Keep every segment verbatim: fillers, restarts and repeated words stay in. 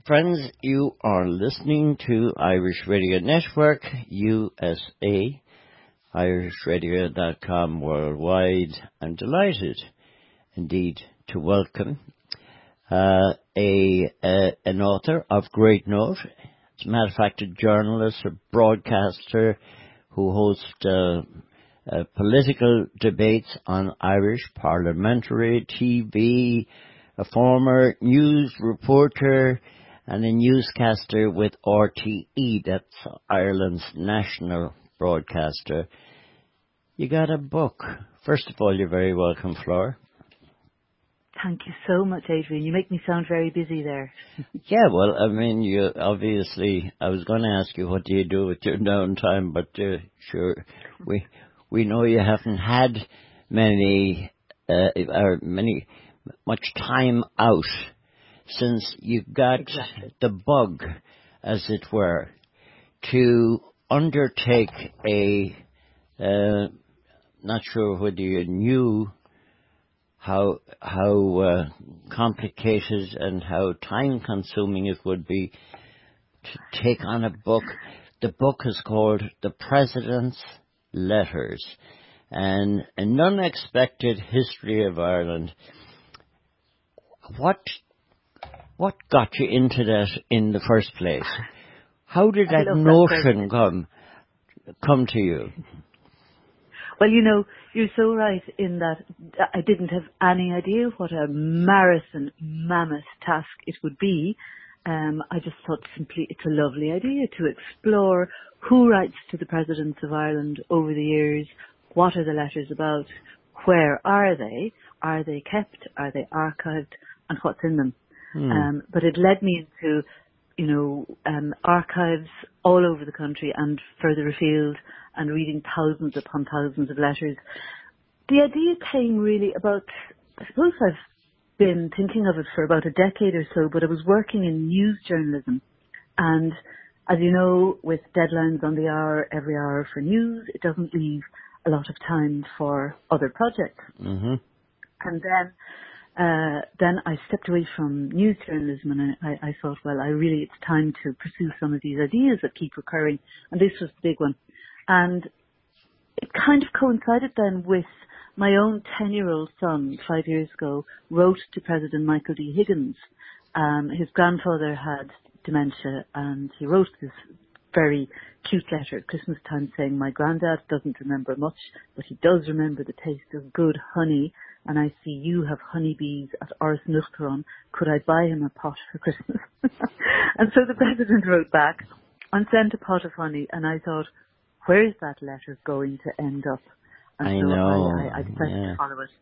Friends, you are listening to Irish Radio Network, U S A, irish radio dot com worldwide. I'm delighted, indeed, to welcome uh, a, a an author of great note. As a matter of fact, a journalist, a broadcaster who hosts uh, uh, political debates on Irish parliamentary T V, a former news reporter and a newscaster with R T E, that's Ireland's national broadcaster. You got a book. First of all, you're very welcome, Flora. Thank you so much, Adrian. You make me sound very busy there. Yeah, well, I mean, you obviously, I was going to ask you what do you do with your downtime, but uh, sure, we we know you haven't had many, uh, or many, much time out since you got Exactly. the bug, as it were, to undertake a, uh, not sure whether you knew how how uh, complicated and how time-consuming it would be to take on a book. The book is called The President's Letters, and An Unexpected History of Ireland. What what got you into that in the first place? How did that notion come come to you? Well, you know, you're so right in that I didn't have any idea what a marathon, mammoth task it would be. Um, I just thought simply it's a lovely idea to explore who writes to the presidents of Ireland over the years, what are the letters about, where are they, are they kept, are they archived, and what's in them. Hmm. Um, but it led me into, you know, um, archives all over the country and further afield, and reading thousands upon thousands of letters. The idea came really about, I suppose I've been thinking of it for about a decade or so, but I was working in news journalism. And as you know, with deadlines on the hour, every hour for news, it doesn't leave a lot of time for other projects. Mm-hmm. And then Uh, then I stepped away from news journalism, and I, I thought, well, I really, it's time to pursue some of these ideas that keep recurring, and this was the big one. And it kind of coincided then with my own ten-year-old son, five years ago, wrote to President Michael D. Higgins. Um, his grandfather had dementia, and he wrote this very cute letter at Christmas time saying, my granddad doesn't remember much, but he does remember the taste of good honey, and I see you have honeybees at Ars Nuchtron. Could I buy him a pot for Christmas? And so the president wrote back and sent a pot of honey, and I thought, where's that letter going to end up? And I so know. I, I, I decided yeah. to follow it.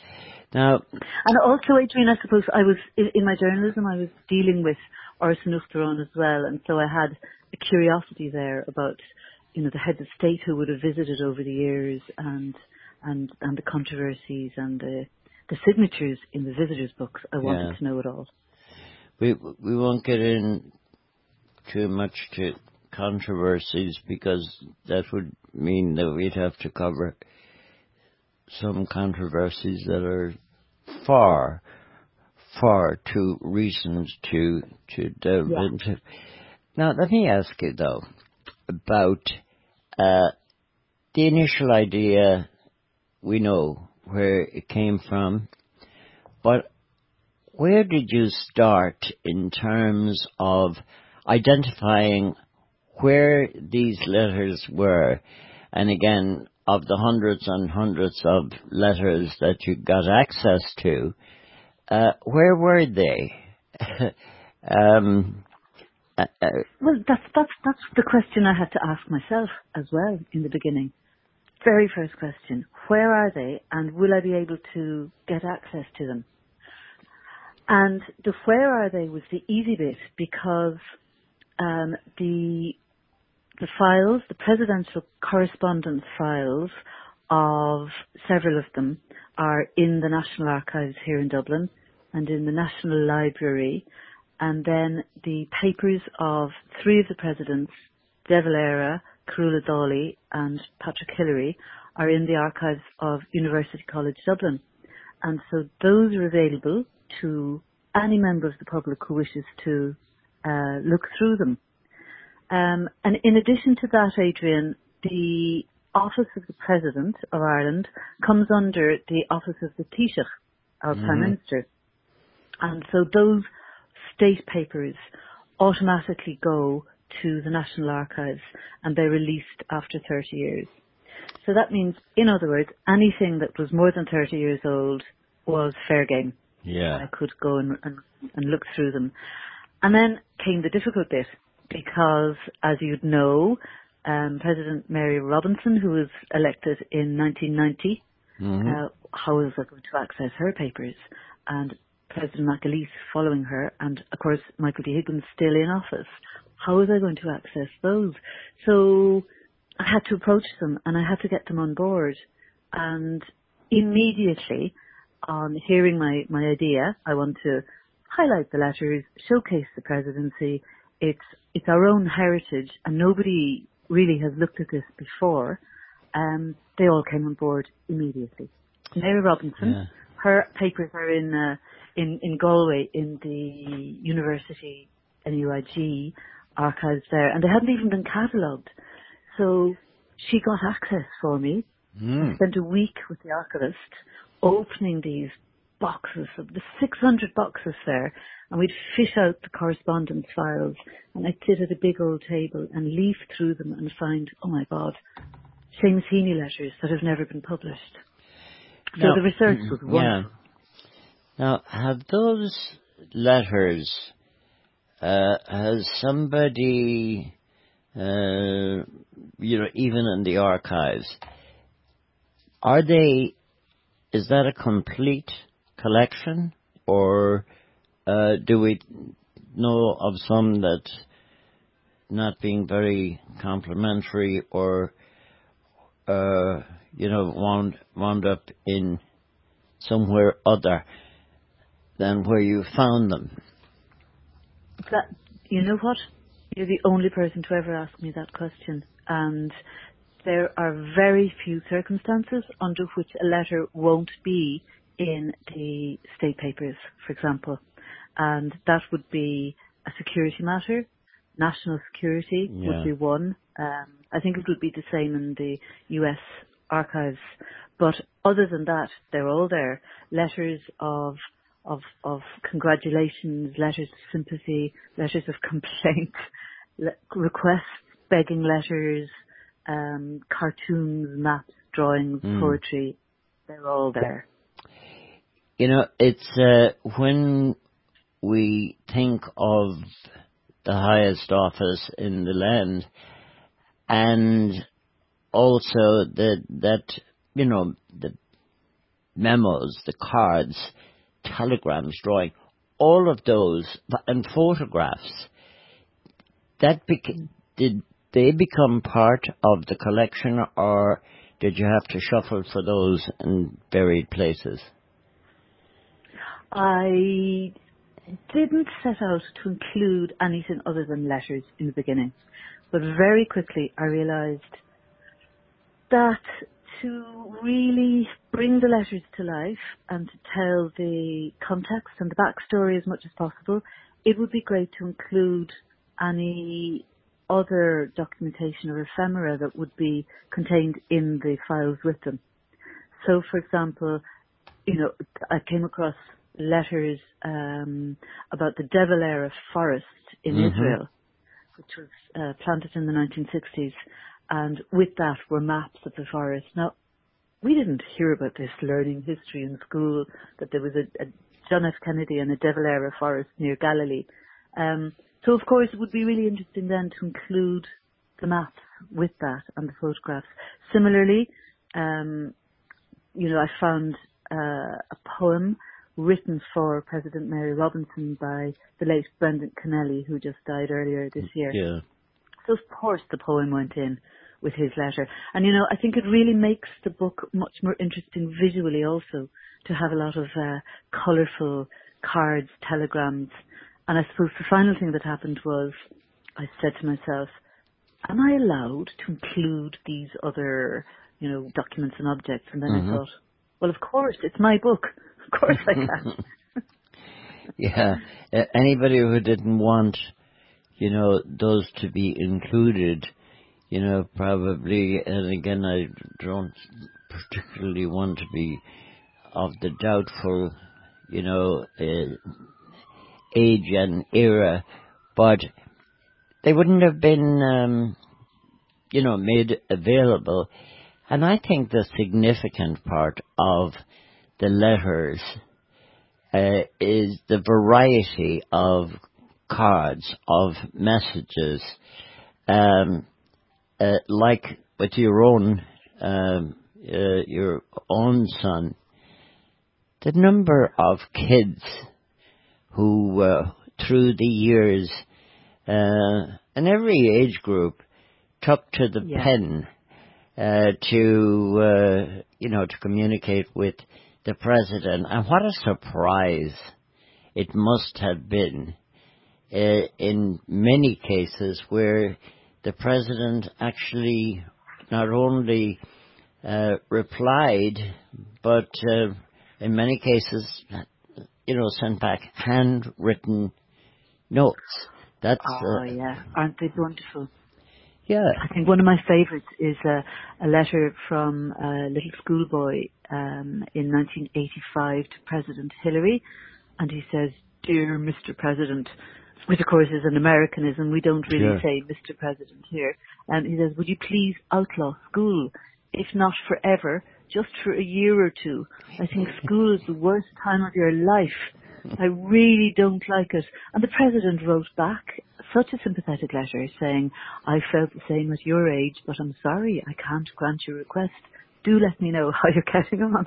Now, and also, Adrian, I suppose I was, in, in my journalism, I was dealing with Ars Nuchtron as well, and so I had a curiosity there about, you know, the heads of state who would have visited over the years, and and and the controversies and the the signatures in the visitors' books. I wanted yeah. to know it all. We we won't get in too much to controversies because that would mean that we'd have to cover some controversies that are far, far too recent to to delve Yeah. into. Now, let me ask you though about uh, the initial idea. We know where it came from, but where did you start in terms of identifying where these letters were? And again, of the hundreds and hundreds of letters that you got access to, uh, where were they? um, uh, uh, Well, that's that's that's the question I had to ask myself as well in the beginning. Very first question: where are they, and will I be able to get access to them? And the where are they was the easy bit, because um, the the files, the presidential correspondence files of several of them, are in the National Archives here in Dublin and in the National Library. And then the papers of three of the presidents, De Valera, Carula Dawley and Patrick Hillary, are in the archives of University College Dublin. And so those are available to any member of the public who wishes to uh, look through them. Um, and in addition to that, Adrian, the Office of the President of Ireland comes under the Office of the Taoiseach, our mm-hmm. Prime Minister. And so those state papers automatically go to the National Archives and they're released after thirty years. So that means, in other words, anything that was more than thirty years old was fair game. Yeah. I could go and, and, and look through them. And then came the difficult bit, because, as you'd know, um, President Mary Robinson, who was elected in nineteen ninety, mm-hmm. uh, how was I going to access her papers? And President McAleese following her, and of course Michael D. Higgins still in office. How was I going to access those? So I had to approach them and I had to get them on board. And immediately on hearing my, my idea, I want to highlight the letters, showcase the presidency. It's, it's our own heritage and nobody really has looked at this before. Um, they all came on board immediately. Mary Robinson, yeah. her papers are in, uh, in, in Galway in the University N U I G archives there, and they hadn't even been catalogued. So she got access for me. Mm. I spent a week with the archivist opening these boxes, of the six hundred boxes there, and we'd fish out the correspondence files, and I'd sit at a big old table and leaf through them and find, oh my God, Seamus Heaney letters that have never been published. So now, the research was wonderful. Yeah. Now, have those letters, uh, has somebody, uh, you know, even in the archives, are they, is that a complete collection, or uh, do we know of some that not being very complimentary or, uh, you know, wound, wound up in somewhere other than where you found them? That, you know what? You're the only person to ever ask me that question. And there are very few circumstances under which a letter won't be in the state papers, for example. And that would be a security matter. National security yeah. would be one. Um, I think it would be the same in the U S archives. But other than that, they're all there. Letters of of of congratulations, letters of sympathy, letters of complaint, le- requests, begging letters, um, cartoons, maps, drawings, mm. poetry. They're all there. You know, it's uh, when we think of the highest office in the land, and also the, that, you know, the memos, the cards, telegrams, drawing, all of those, and photographs, that beca- did they become part of the collection, or did you have to shuffle for those in buried places? I didn't set out to include anything other than letters in the beginning, but very quickly I realised that to really bring the letters to life and to tell the context and the backstory as much as possible, it would be great to include any other documentation or ephemera that would be contained in the files with them. So, for example, you know, I came across letters um, about the De Valera forest in mm-hmm. Israel, which was uh, planted in the nineteen sixties, and with that were maps of the forest. Now, we didn't hear about this learning history in school, that there was a, a John F. Kennedy and a De Valera forest near Galilee. Um, so, of course, it would be really interesting then to include the maps with that and the photographs. Similarly, um, you know, I found uh, a poem written for President Mary Robinson by the late Brendan Kennelly, who just died earlier this year. Yeah. So, of course, the poem went in with his letter. And, you know, I think it really makes the book much more interesting visually also, to have a lot of uh, colourful cards, telegrams. And I suppose the final thing that happened was I said to myself, am I allowed to include these other, you know, documents and objects? And then mm-hmm. I thought, well, of course, it's my book. Of course I can. Yeah. Uh, anybody who didn't want you know, those to be included, you know, probably, and again, I don't particularly want to be of the doubtful, you know, uh, age and era, but they wouldn't have been, um, you know, made available. And I think the significant part of the letters uh, is the variety of cards, of messages, um, uh, like with your own, um, uh, your own son. The number of kids who, uh, through the years, uh, and every age group, took to the Yeah. pen uh, to, uh, you know, to communicate with the president. And what a surprise it must have been uh, in many cases where the president actually not only uh, replied, but uh, in many cases, you know, sent back handwritten notes. That's Oh, uh, yeah. Aren't they wonderful? yeah, I think one of my favourites is a, a letter from a little schoolboy um, in nineteen eighty-five to President Hillary, and he says, "Dear Mister President," which of course is an Americanism. We don't really sure. say Mister President here. And he says, "Would you please outlaw school, if not forever, just for a year or two? I think school is the worst time of your life. I really don't like it." And the president wrote back such a sympathetic letter saying, "I felt the same at your age, but I'm sorry, I can't grant your request. Do let me know how you're getting on."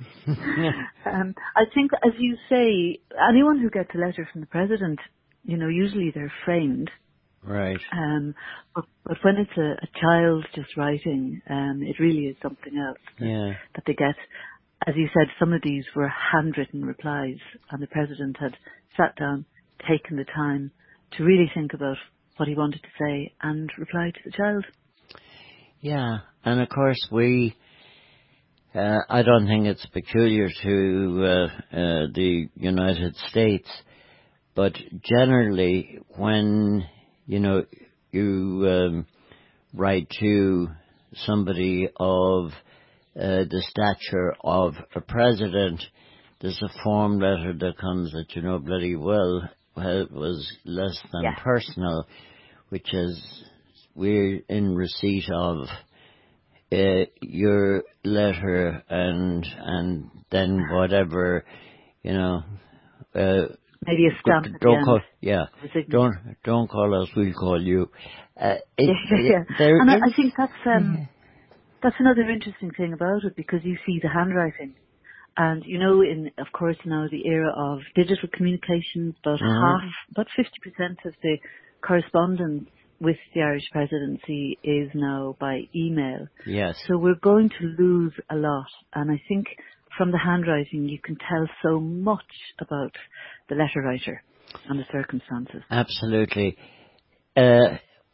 um, I think, as you say, anyone who gets a letter from the president, you know, usually they're framed. Right. Um, but, but when it's a, a child just writing, um, it really is something else that, Yeah. that they get. As you said, some of these were handwritten replies, and the president had sat down, taken the time to really think about what he wanted to say and reply to the child. Yeah, and of course we, uh, I don't think it's peculiar to uh, uh, the United States, but generally when, you know, you um, write to somebody of uh, the stature of a president, there's a form letter that comes that you know bloody well was less than Yeah. personal, which is we're in receipt of uh, your letter and and then whatever, you know. Uh, Maybe a stamp at the don't end. call, yeah. of a signature. Don't don't call us. We'll call you. Uh, it, Yeah, yeah, it, yeah. there And I, is. I think that's um, that's another interesting thing about it, because you see the handwriting. And you know, in of course now the era of digital communications, about Mhm. half, about fifty percent of the correspondence with the Irish presidency is now by email. Yes. So we're going to lose a lot. And I think from the handwriting you can tell so much about the letter writer and the circumstances. Absolutely. Uh,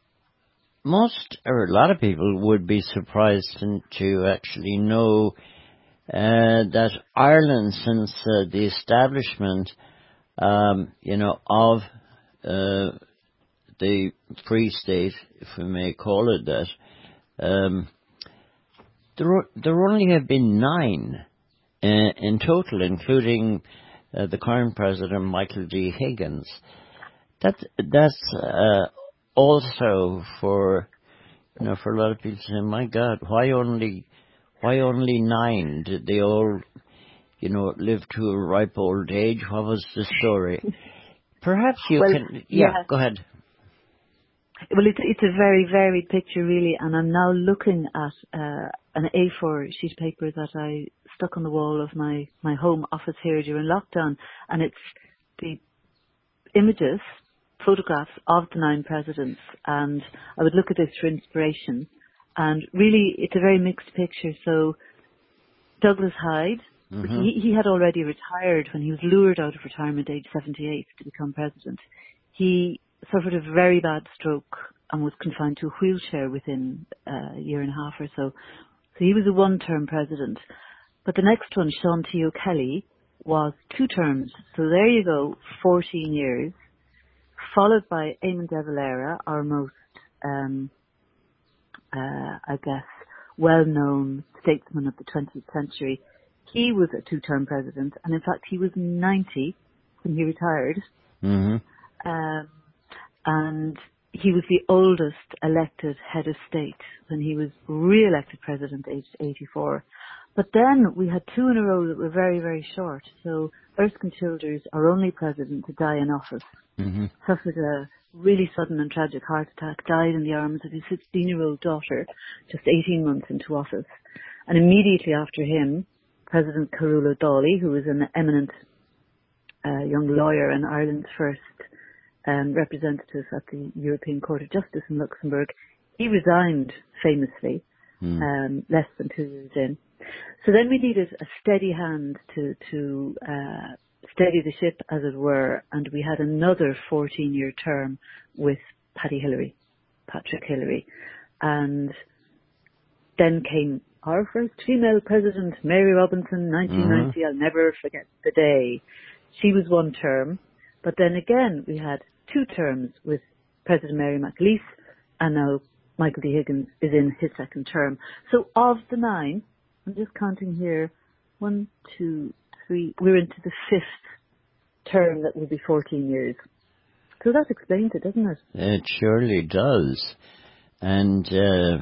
most or a lot of people would be surprised to, to actually know uh, that Ireland, since uh, the establishment, um, you know, of uh, the Free State, if we may call it that, um, there there only have been nine uh, in total, including uh, the current president, Michael D. Higgins. That that's uh, also for you know for a lot of people saying, "My God, why only why only nine? Did they all you know live to a ripe old age? What was the story?" Perhaps you Well, can. Yeah, yeah. go ahead. Well, it's it's a very varied picture, really, and I'm now looking at uh, an A four sheet of paper that I stuck on the wall of my my home office here during lockdown, and it's the images, photographs of the nine presidents, and I would look at this for inspiration. And really, it's a very mixed picture. So Douglas Hyde, Mm-hmm. he he had already retired when he was lured out of retirement, age seventy-eight, to become president. He suffered a very bad stroke and was confined to a wheelchair within uh, a year and a half or so. So he was a one-term president. But the next one, Sean T. O'Kelly, was two terms. So there you go, fourteen years, followed by Eamon de Valera, our most, um, uh, I guess, well-known statesman of the twentieth century. He was a two-term president, and in fact he was ninety when he retired. Mm-hmm. Um, and he was the oldest elected head of state when he was re-elected president, aged eighty-four. But then we had two in a row that were very, very short. So Erskine Childers, our only president to die in office, Mm-hmm. suffered a really sudden and tragic heart attack, died in the arms of his sixteen-year-old daughter, just eighteen months into office. And immediately after him, President Carula Dawley, who was an eminent uh, young lawyer and Ireland's first um, representative at the European Court of Justice in Luxembourg, he resigned famously Mm. um, less than two years in. So then we needed a steady hand to, to uh, steady the ship, as it were, and we had another fourteen-year term with Paddy Hillary, Patrick Hillary. And then came our first female president, Mary Robinson, nineteen ninety. Mm-hmm. I'll never forget the day. She was one term, but then again we had two terms with President Mary McAleese, and now Michael D. Higgins is in his second term. So of the nine, I'm just counting here, one, two, three, we're into the fifth term that will be fourteen years. So that explains it, doesn't it? It surely does. And uh,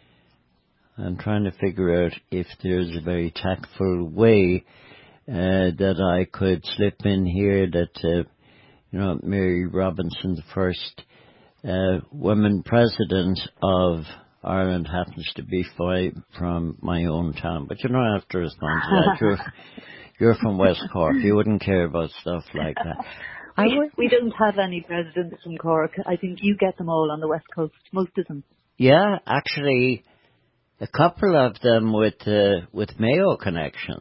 I'm trying to figure out if there's a very tactful way uh, that I could slip in here that, uh, you know, Mary Robinson, the first uh, woman president of Ireland, happens to be fi- from my own town. But you don't have to respond to that. You're, you're from West Cork. You wouldn't care about stuff like that. We, we don't have any presidents from Cork. I think you get them all on the West Coast, most of them. Yeah, actually, a couple of them with uh, with Mayo connections.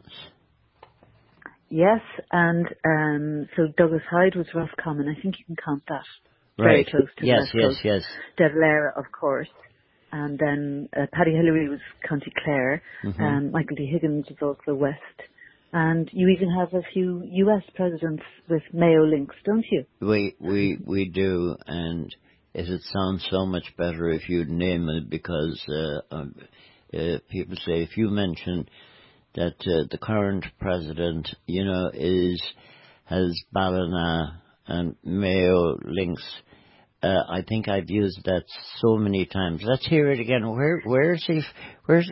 Yes, and um, so Douglas Hyde was Roscommon. I think you can count that. Very Right. close to yes, the West yes, Coast. yes, De Valera, of course. And then uh, Paddy Hillary was County Clare. Mm-hmm. Um, Michael D. Higgins was also West. And you even have a few U S presidents with Mayo links, don't you? We we we do, and it would sound so much better if you'd name it, because uh, um, uh, people say if you mention that uh, the current president, you know, is has Ballina and Mayo links. Uh, I think I've used that so many times. Let's hear it again. Where where is he? Where's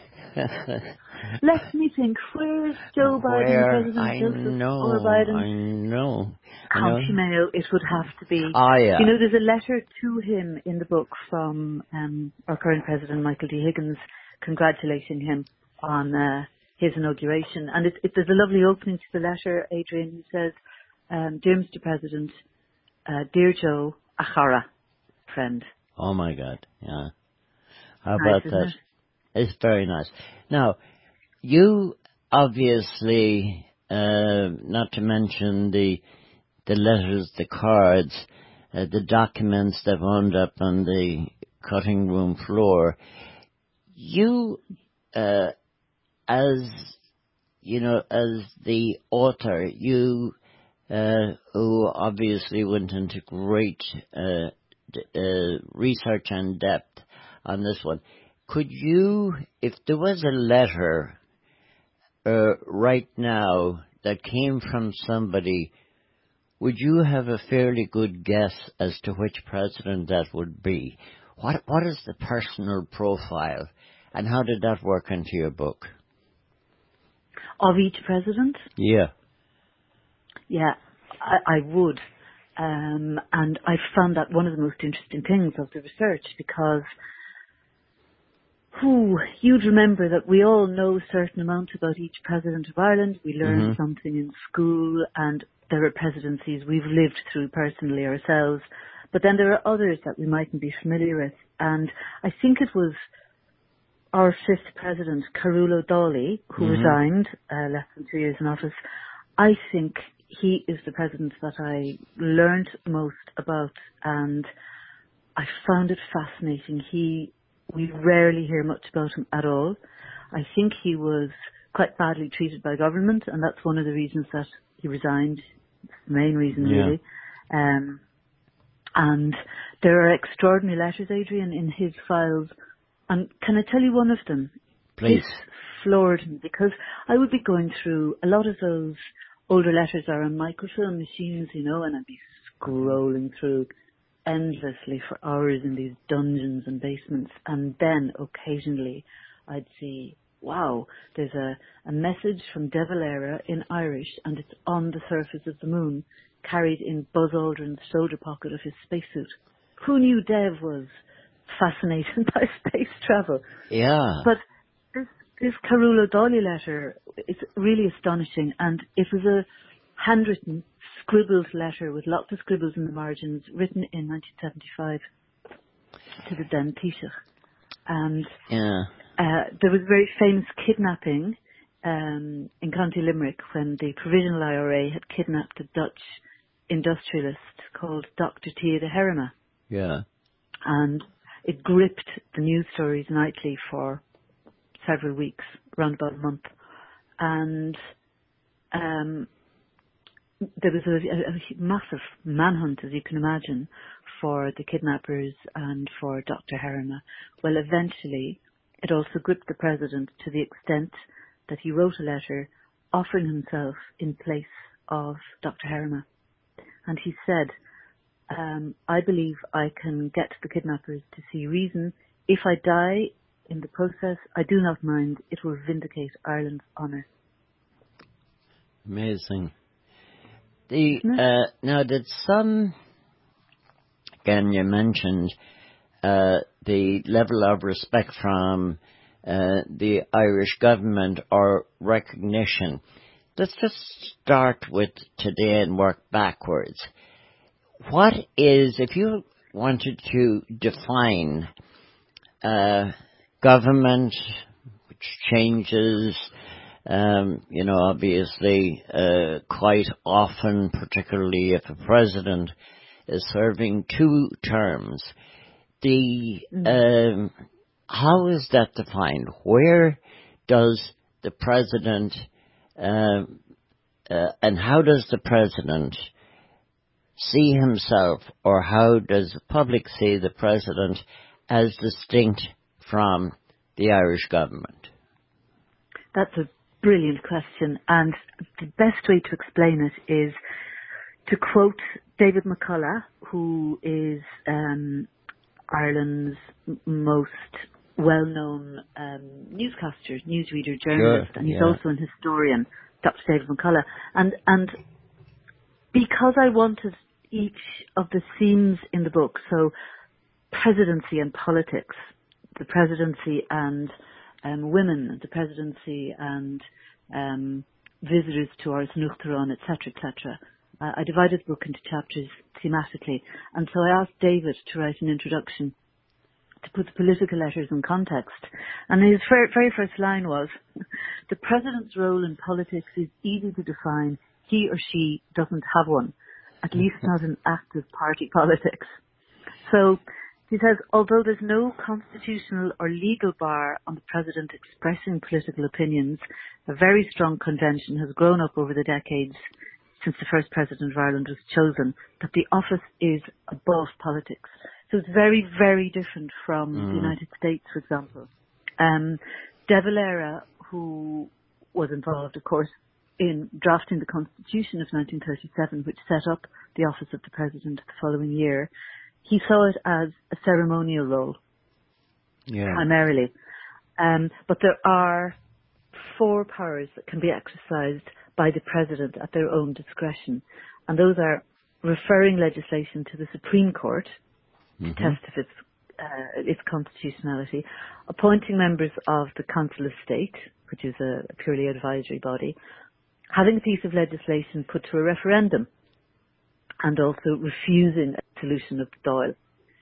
Let me think. Where's Joe Biden, Where? President I Joseph know, or Biden? I know. County Mayo, it would have to be. Ah, yeah. You know, there's a letter to him in the book from um, our current president, Michael D. Higgins, congratulating him on uh, his inauguration. And it, it, there's a lovely opening to the letter, Adrian, who says, um, Dear Mister President, uh, Dear Joe, Achara, friend. Oh, my God, yeah. How Nice, about isn't that? it? It's very nice. Now, you obviously, uh, not to mention the the letters, the cards, uh, the documents that wound up on the cutting room floor, you, uh, as, you know, as the author, you, uh, who obviously went into great uh, d- uh, research and depth on this one, could you, if there was a letter uh, right now that came from somebody, would you have a fairly good guess as to which president that would be? What What is the personal profile, and how did that work into your book? Of each president? Yeah. Yeah, I, I would. Um, and I found that one of the most interesting things of the research, because whew, you'd remember that we all know a certain amount about each president of Ireland. We learn Mm-hmm. something in school, and there are presidencies we've lived through personally ourselves. But then there are others that we mightn't be familiar with. And I think it was our fifth president, Carula Dawley, who Mm-hmm. resigned uh, less than two years in office. I think he is the president that I learned most about, and I found it fascinating. He, we rarely hear much about him at all. I think he was quite badly treated by government, and that's one of the reasons that he resigned. It's the main reason, Yeah. really. Um, And there are extraordinary letters, Adrian, in his files. And can I tell you one of them? Please. This floored me because I would be going through, a lot of those older letters are on microfilm machines, you know, and I'd be scrolling through endlessly for hours in these dungeons and basements. And then occasionally I'd see, wow, there's a, a message from De Valera in Irish and it's on the surface of the moon, carried in Buzz Aldrin's shoulder pocket of his spacesuit. Who knew Dev was fascinated by space travel? Yeah. But this, this Carol O'Donnell letter is really astonishing, and it was a handwritten, scribbled letter with lots of scribbles in the margins, written in nineteen seventy-five to the then Taoiseach. And yeah. uh, there was a very famous kidnapping um, in County Limerick when the Provisional I R A had kidnapped a Dutch industrialist called Doctor Tia de Herema. Yeah. And it gripped the news stories nightly for several weeks, around about a month. And um, there was a, a, a massive manhunt, as you can imagine, for the kidnappers and for Doctor Herema. Well, eventually, it also gripped the president to the extent that he wrote a letter offering himself in place of Doctor Herema. And he said, um, I believe I can get the kidnappers to see reason. If I die in the process, I do not mind. It will vindicate Ireland's honour. Amazing. The uh, now, did some, again, you mentioned uh, the level of respect from uh, the Irish government or recognition. Let's just start with today and work backwards. What is, if you wanted to define uh, government, which changes, um, you know, obviously uh, quite often, particularly if a president is serving two terms, the um, how is that defined? Where does the president uh, uh, and how does the president see himself, or how does the public see the president as distinct from the Irish government? That's a brilliant question, and the best way to explain it is to quote David McCullough, who is um, Ireland's m- most well-known um, newscaster, newsreader, journalist, Sure, and he's yeah. also an historian, Doctor David McCullough. And and because I wanted each of the themes in the book, so presidency and politics, the presidency and um, women, the presidency and um, visitors to Ars Nuchtaron, et cetera, et cetera. Uh, I divided the book into chapters thematically, and so I asked David to write an introduction to put the political letters in context. And his very, very first line was, the president's role in politics is easy to define. He or she doesn't have one, at least not in active party politics. So he says, although there's no constitutional or legal bar on the president expressing political opinions, a very strong convention has grown up over the decades since the first president of Ireland was chosen, that the office is above politics. So it's very, very different from mm. the United States, for example. Um, De Valera, who was involved, of course, in drafting the Constitution of nineteen thirty-seven, which set up the office of the president the following year, he saw it as a ceremonial role, yeah. primarily. Um, but there are four powers that can be exercised by the president at their own discretion, and those are referring legislation to the Supreme Court to mm-hmm. test if it's uh, its constitutionality, appointing members of the Council of State, which is a purely advisory body, having a piece of legislation put to a referendum, and also refusing a solution of the Dáil.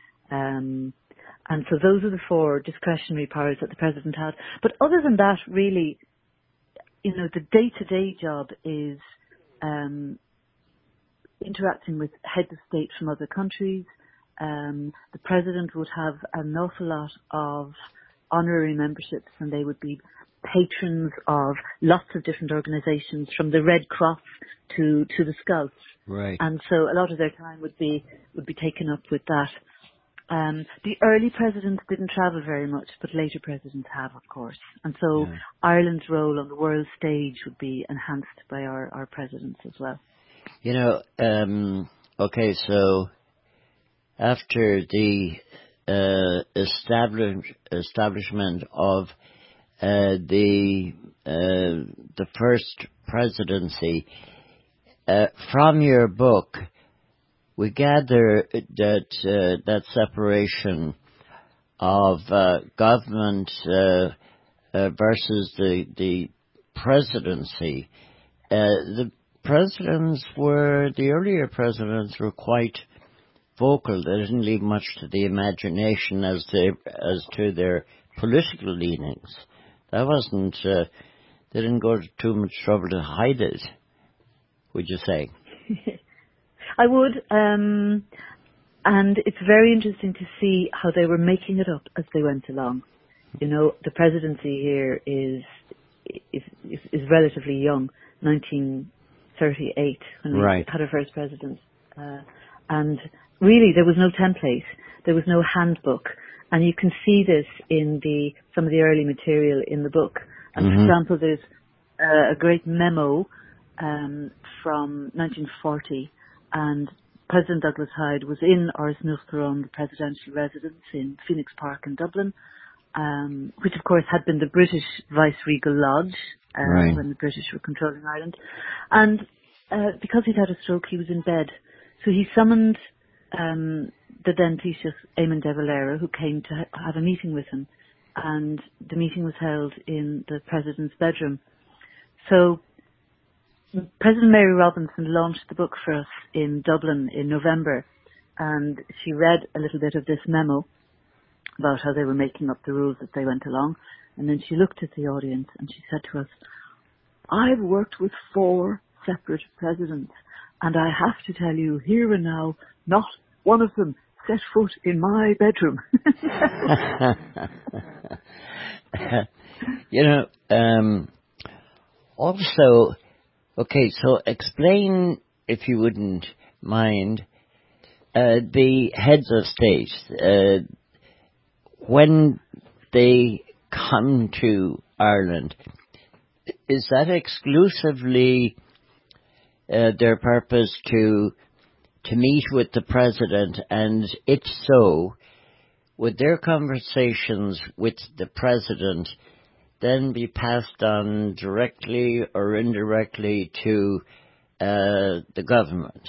Um, and so those are the four discretionary powers that the president had. But other than that, really, you know, the day-to-day job is um, interacting with heads of state from other countries. Um, the president would have an awful lot of honorary memberships, and they would be patrons of lots of different organisations, from the Red Cross to, to the Scouts. Right. And so a lot of their time would be would be taken up with that. Um, the early presidents didn't travel very much, but later presidents have, of course. And so Yeah. Ireland's role on the world stage would be enhanced by our, our presidents as well. You know, um, okay, so after the uh, establish, establishment of uh, the uh, the first presidency, uh, from your book, we gather that uh, that separation of uh, government uh, uh, versus the the presidency. Uh, the presidents were the earlier presidents were quite vocal. They didn't leave much to the imagination as they as to their political leanings. That wasn't. Uh, they didn't go to too much trouble to hide it. Would you say? I would, um, and it's very interesting to see how they were making it up as they went along. You know, the presidency here is is is, is relatively young, nineteen thirty-eight, when Right. we had our first president, uh, and really there was no template, there was no handbook, and you can see this in the some of the early material in the book. And Mm-hmm. for example, there's uh, a great memo um, from nineteen forty. And President Douglas Hyde was in Ars Nuachtaráin, the presidential residence in Phoenix Park in Dublin, um, which of course had been the British Viceregal Lodge uh, Right. when the British were controlling Ireland. And uh, because he'd had a stroke, he was in bed. So he summoned um, the then Taoiseach Eamon de Valera, who came to ha- have a meeting with him. And the meeting was held in the president's bedroom. So President Mary Robinson launched the book for us in Dublin in November, and she read a little bit of this memo about how they were making up the rules as they went along, and then she looked at the audience and she said to us, "I've worked with four separate presidents, and I have to tell you here and now, not one of them set foot in my bedroom." You know, um, also, okay, so explain, if you wouldn't mind, uh, the heads of state, uh, when they come to Ireland, is that exclusively uh, their purpose to to meet with the president, and if so, would their conversations with the president then be passed on directly or indirectly to uh, the government?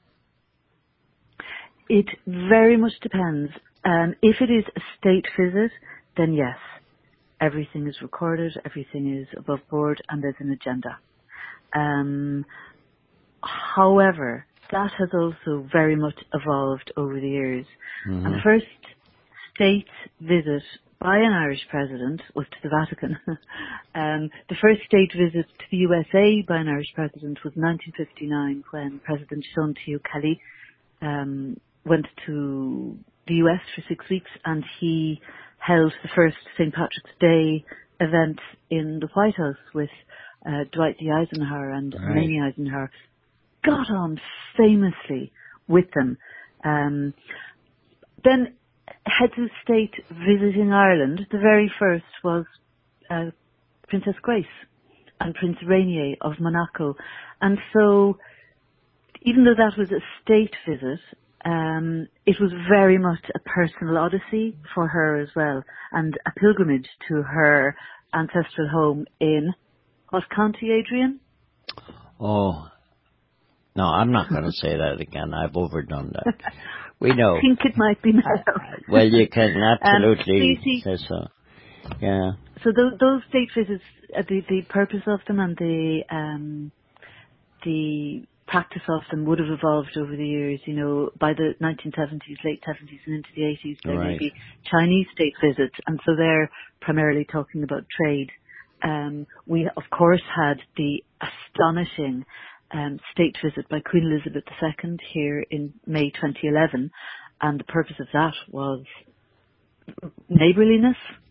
It very much depends. Um, if it is a state visit, then yes, everything is recorded, everything is above board, and there's an agenda. Um, however, that has also very much evolved over the years. Mm-hmm. And the first state visit by an Irish president was to the Vatican. um, the first state visit to the U S A by an Irish president was nineteen fifty-nine, when President Sean T. O'Kelly um, went to the U S for six weeks, and he held the first Saint Patrick's Day event in the White House with uh, Dwight D. Eisenhower and Right. Mamie Eisenhower. Got on famously with them. Um, then heads of state visiting Ireland, the very first was uh, Princess Grace and Prince Rainier of Monaco. And so, even though that was a state visit, um, it was very much a personal odyssey for her as well, and a pilgrimage to her ancestral home in what county, Adrian? Oh, no, I'm not going to say that again. I've overdone that. We know. I think it might be Mallow. Well, you can absolutely um, so you see, say so. Yeah. So those, those state visits, uh, the, the purpose of them and the um, the practice of them would have evolved over the years. You know, by the nineteen seventies, late seventies and into the eighties, there Right. may be Chinese state visits, and so they're primarily talking about trade. Um, we, of course, had the astonishing um, state visit by Queen Elizabeth the Second here in May twenty eleven, and the purpose of that was neighbourliness.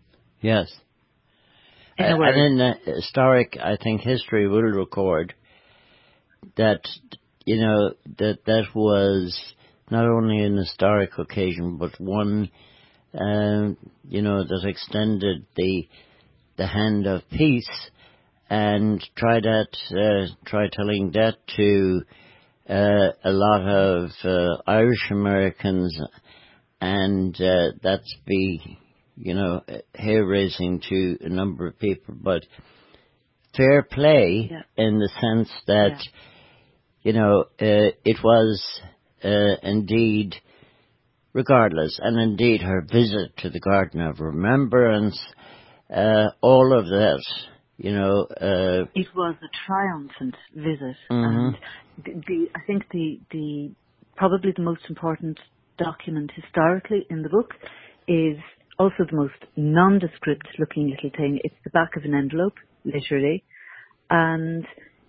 Yes. In Uh, a word. and in uh, historic, I think history will record that, you know, that that was not only an historic occasion, but one, um, you know, that extended the the hand of peace, and try that, uh, try telling that to uh, a lot of uh, Irish Americans, and uh, that's be, you know, hair raising to a number of people, but fair play Yeah. in the sense that, Yeah. you know, uh, it was uh, indeed, regardless, and indeed her visit to the Garden of Remembrance, uh, all of that, you know. Uh, It was a triumphant visit, mm-hmm. and the, the I think the the probably the most important document historically in the book is also the most nondescript looking little thing. It's the back of an envelope, literally, and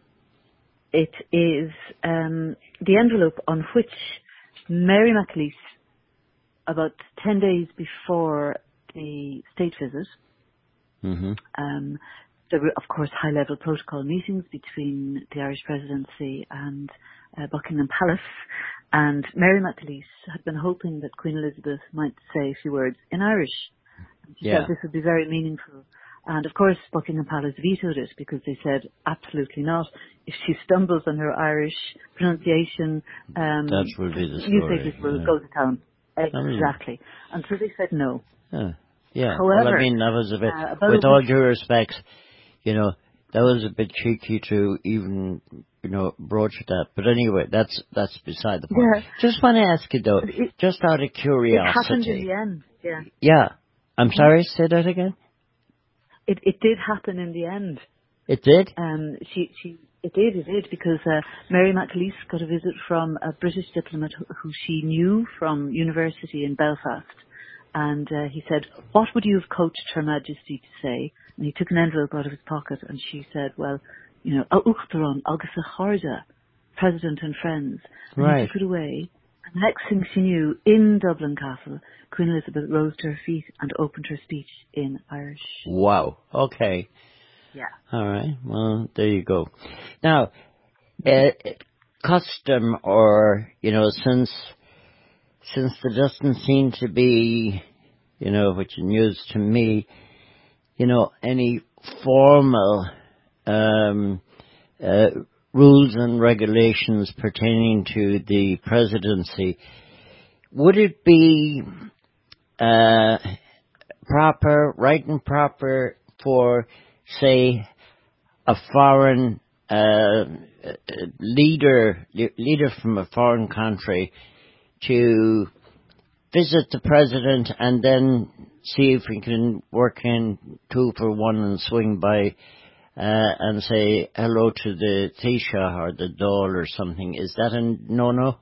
it is um, the envelope on which Mary McAleese, about ten days before the state visit, Mm-hmm. um, there were, of course, high-level protocol meetings between the Irish presidency and uh, Buckingham Palace, and Mary McAleese had been hoping that Queen Elizabeth might say a few words in Irish. She Yeah. felt this would be very meaningful. And of course, Buckingham Palace vetoed it because they said, absolutely not. If she stumbles on her Irish pronunciation, um, That will be the newspapers story. will Yeah. go to town. I mean, Exactly. And so they said no. yeah. Yeah. Well, I However, mean, that was a bit, uh, about a with all week, due respect, you know, that was a bit cheeky to even, you know, broach that. But anyway, that's that's beside the point. yeah, Just want to ask you though, it, just out of it happened in curiosity. the end. Yeah. Yeah. I'm Hmm? sorry, say that again? It it did happen in the end. It did? Um, she she it did it did because uh, Mary McAleese got a visit from a British diplomat who, who she knew from university in Belfast, and uh, he said, "What would you have coached Her Majesty to say?" And he took an envelope out of his pocket, and she said, "Well, you know, a Uachtaran agus a Charda, President and friends," and he Right. took it away. And the next thing she knew, in Dublin Castle, Queen Elizabeth rose to her feet and opened her speech in Irish. Wow. Okay. Yeah. All right. Well, there you go. Now, uh, custom, or, you know, since since there doesn't seem to be, you know, which is news to me, you know, any formal um, uh, rules and regulations pertaining to the presidency, would it be uh, proper, right and proper for, say, a foreign uh, leader, leader from a foreign country to visit the president and then see if we can work in two for one and swing by uh, and say hello to the Taoiseach or the Dáil or something? Is that a no-no?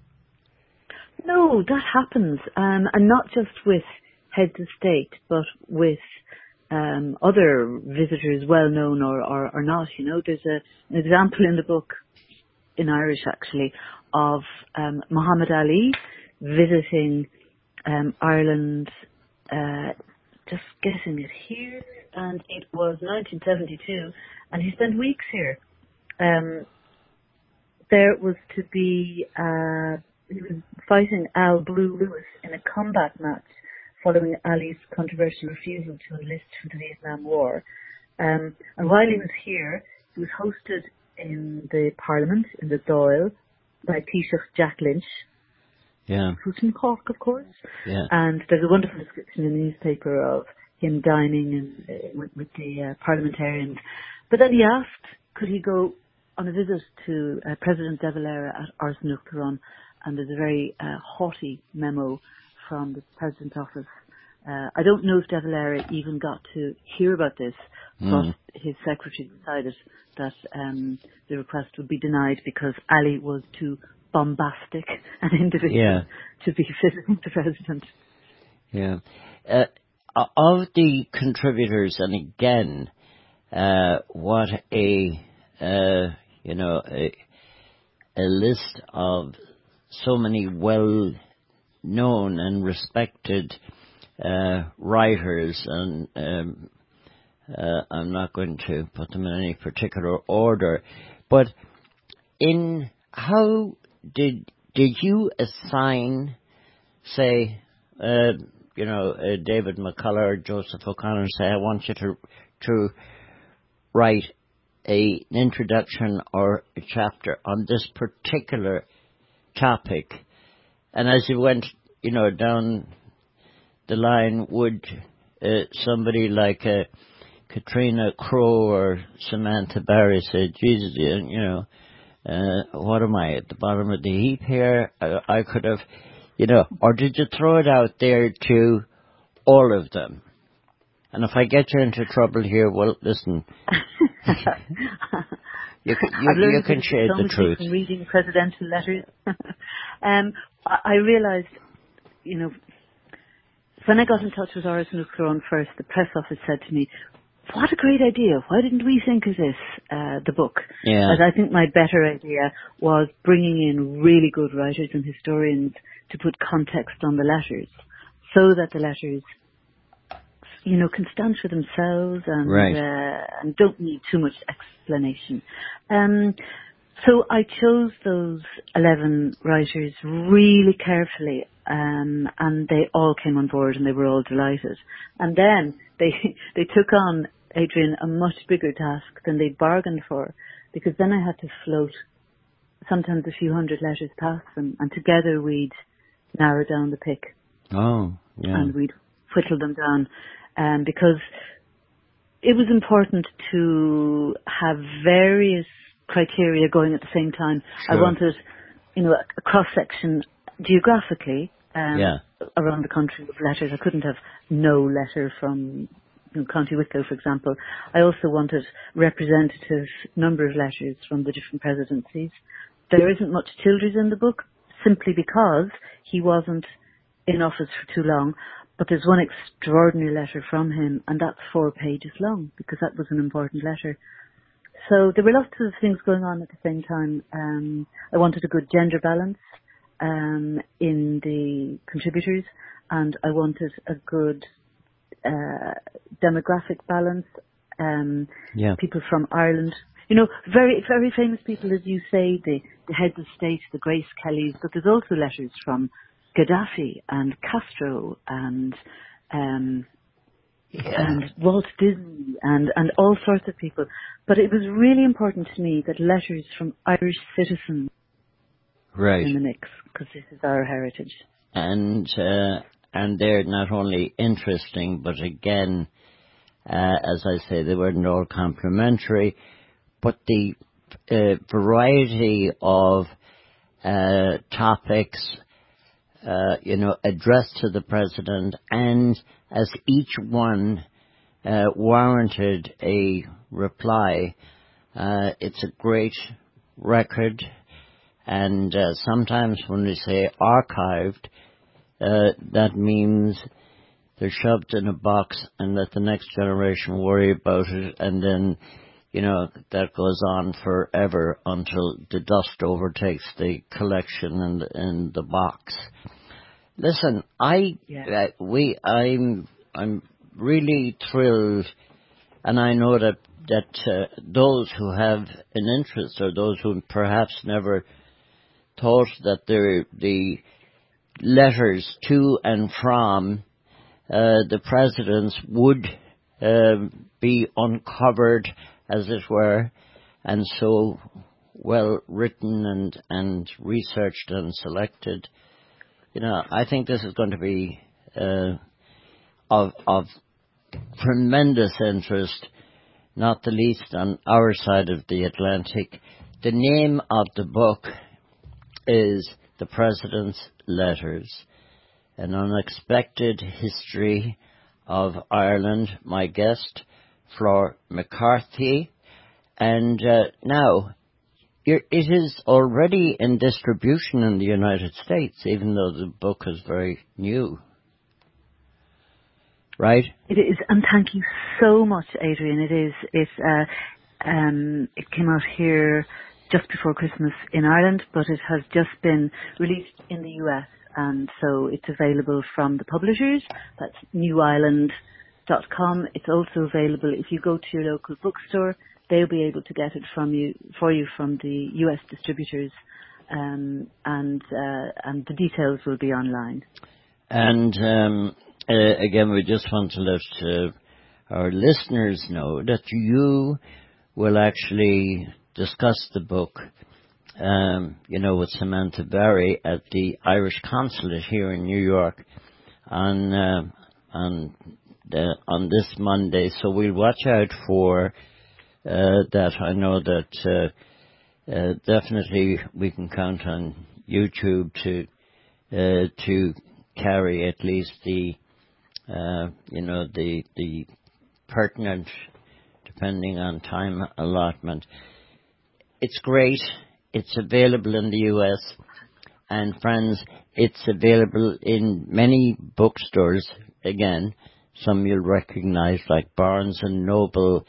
No, that happens, um, and not just with heads of state, but with um, other visitors, well known or, or, or not. You know, there's a, an example in the book, in Irish actually, of um, Muhammad Ali visiting um, Ireland. Uh, just getting it here, and it was nineteen seventy-two, and he spent weeks here. Um, there was to be. Uh, He was fighting Al Blue Lewis in a combat match following Ali's controversial refusal to enlist for the Vietnam War. Um, and while he was here, he was hosted in the Parliament, in the Dáil, by Taoiseach Jack Lynch, Yeah. who's from Cork, of course. Yeah. And there's a wonderful description in the newspaper of him dining in, uh, with, with the uh, parliamentarians. But then he asked, could he go on a visit to uh, President De Valera at Arsenal Caron, and there's a very uh, haughty memo from the President's office. Uh, I don't know if De Valera even got to hear about this, Mm. but his secretary decided that um, the request would be denied because Ali was too bombastic an individual Yeah. to be visiting the President. Yeah. Uh, of the contributors, and again, uh, what a, uh, you know, a, a list of so many well-known and respected uh, writers, and um, uh, I'm not going to put them in any particular order, but in how did did you assign, say, uh, you know, uh, David McCullough or Joseph O'Connor, say, I want you to to write a, an introduction or a chapter on this particular topic, and as you went, you know, down the line, would uh, somebody like uh, Katrina Crowe or Samantha Barry say, Jesus, you know, uh, what am I, at the bottom of the heap here? I, I could have, you know, or did you throw it out there to all of them? And if I get you into trouble here, well, listen, you, can, you, you can share the truth. From reading presidential letters. um, I, I realised, you know, when I got in touch with Áras an Uachtaráin first, the press office said to me, what a great idea. Why didn't we think of this, uh, the book? Yeah. But I think my better idea was bringing in really good writers and historians to put context on the letters so that the letters, you know, can stand for themselves and, right. uh, and don't need too much explanation. Um, so I chose those eleven writers really carefully, um, and they all came on board and they were all delighted. And then they they took on, Adrian, a much bigger task than they bargained for, because then I had to float sometimes a few hundred letters past them, and together we'd narrow down the pick. Oh, yeah. And we'd whittle them down, um, because it was important to have various criteria going at the same time. Sure. I wanted, you know, a cross-section geographically um, yeah. around the country of letters. I couldn't have no letter from, you know, County Wicklow, for example. I also wanted representative number of letters from the different presidencies. There isn't much Childers in the book, simply because he wasn't in office for too long. But there's one extraordinary letter from him, and that's four pages long, because that was an important letter. So there were lots of things going on at the same time. Um, I wanted a good gender balance um, in the contributors, and I wanted a good uh, demographic balance. Um, yeah. People from Ireland, you know, very very famous people, as you say, the, the heads of state, the Grace Kellys, but there's also letters from Gaddafi and Castro and um, yeah. and Walt Disney and, and all sorts of people. But it was really important to me that letters from Irish citizens right. were in the mix, because this is our heritage. And uh, and they're not only interesting, but again, uh, as I say, they weren't all complimentary, but the uh, variety of uh, topics, Uh, you know, addressed to the president, and as each one uh, warranted a reply, uh, it's a great record. And uh, sometimes when we say archived, uh, that means they're shoved in a box and let the next generation worry about it, and then, you know, that goes on forever until the dust overtakes the collection and in the box. Listen, I, yeah. uh, we, I'm, I'm really thrilled, and I know that that uh, those who have an interest, or those who perhaps never thought that the the letters to and from uh, the presidents would uh, be uncovered, as it were, and so well written and, and researched and selected. You know, I think this is going to be uh, of of tremendous interest, not the least on our side of the Atlantic. The name of the book is The President's Letters, An Unexpected History of Ireland. My guest, Flor McCarthy. And uh, now, it is already in distribution in the United States, even though the book is very new. Right? It is, and thank you so much, Adrian. It is. It's. Uh, um, it came out here just before Christmas in Ireland, but it has just been released in the U S, and so it's available from the publishers. That's new island dot com. It's also available if you go to your local bookstore. They'll be able to get it from you for you from the U S distributors, um, and uh, and the details will be online. And um, uh, again, we just want to let uh, our listeners know that you will actually discuss the book, um, you know, with Samantha Barry at the Irish Consulate here in New York on uh, on the, on this Monday. So we'll watch out for uh, that. I know that uh, uh, definitely we can count on YouTube to uh, to carry at least the uh, you know the the pertinent, depending on time allotment. It's great. It's available in the U S, and friends, it's available in many bookstores. Again, some you'll recognize, like Barnes and Noble.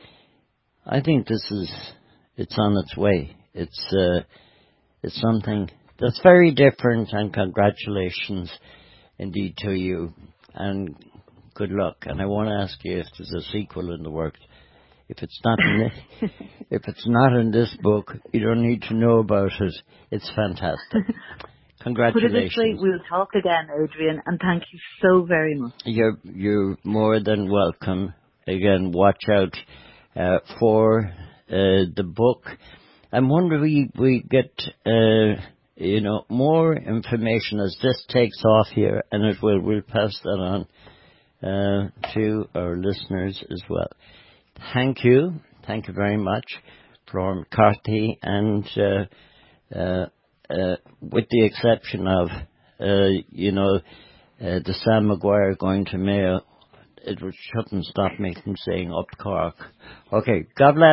I think this is, it's on its way. It's uh, it's something that's very different, and congratulations indeed to you, and good luck. And I want to ask you if there's a sequel in the works. If it's not in this, if it's not in this book, you don't need to know about it. It's fantastic. Congratulations. Put it this way, we'll talk again, Adrian, and thank you so very much. You're you're more than welcome. Again, watch out uh, for uh, the book. I'm wondering we we get uh, you know more information as this takes off here, and it will we'll pass that on uh, to our listeners as well. Thank you. Thank you very much, Flora McCarthy. And uh, uh, uh, with the exception of, uh, you know, uh, the Sam Maguire going to Mayo, it shouldn't stop me from saying up Cork. Okay, God bless.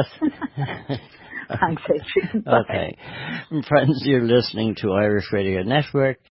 Thanks, Adrian. Okay. Friends, you're listening to Irish Radio Network.